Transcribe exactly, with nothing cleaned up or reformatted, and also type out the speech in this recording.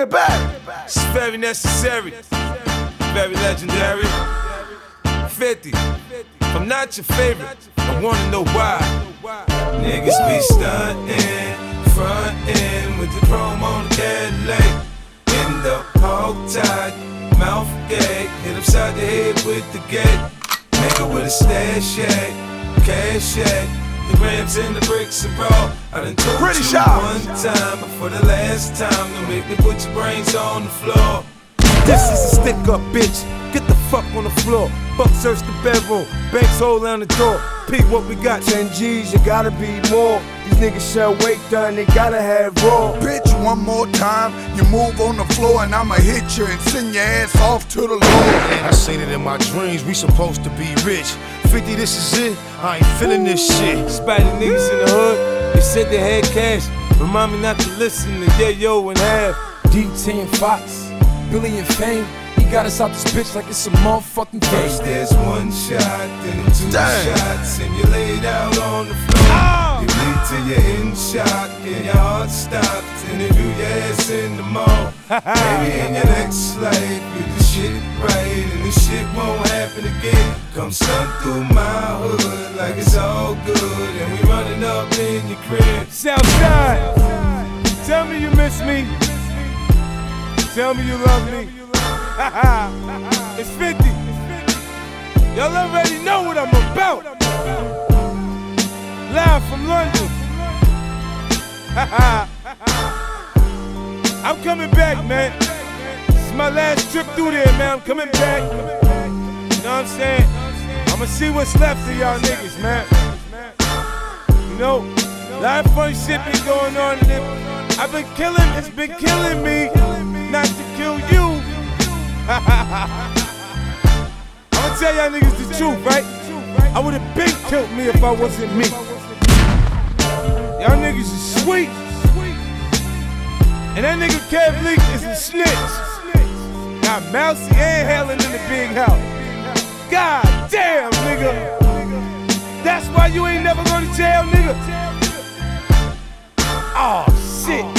it back. It's very necessary, very legendary. fifty, if I'm not your favorite, I wanna know why. Niggas be stuntin', frontin' with the chrome on the Cadillac. In the hog tied, mouth gag, hit upside the head with the gate. Nigga with a stash shack, cash shack, the grams and the bricks are raw. I done told Pretty you sharp. one time, but for the last time, don't make me put your brains on the floor. This is a stick up, bitch. Get the fuck on the floor. Buck search the bedroom. Banks hold down the door. P, what we got? ten G's, you gotta be more. These niggas sell weight done, they gotta have raw. Bitch, one more time, you move on the floor and I'ma hit you and send your ass off to the Lord. I seen it in my dreams, we supposed to be rich. fifty, this is it, I ain't feeling this shit. Spotty niggas in the hood, they said they had cash. Remind me not to listen to Yayo and Half. D T and Fox, Billy and Fame. He got us out this bitch like it's a motherfucking game. First there's one shot, then two Damn. shots, and you laid out on the floor. Oh. You bleed till you're in shock, and your heart stops, and if you your ass in the mall. Maybe in your next life, you do shit right, and this shit won't happen again. Come stunt through my hood like it's all good, and we running up in your crib. Southside, tell me you miss me. Tell me you love me. It's fifty. Y'all already know what I'm about. Live from London. I'm coming back, man. This is my last trip through there, man. I'm coming back. You know what I'm saying? I'ma see what's left of y'all niggas, man. You know, a lot of funny shit been going on in it. I've been killing, it's been killing me. Not to kill you. I'ma tell y'all niggas the truth, right? I would've been killed me if I wasn't me. Y'all niggas is sweet. And that nigga Kev Leak is a snitch. Got Mousy and Helen in the big house. God damn, nigga. That's why you ain't never go to jail, nigga. Oh shit.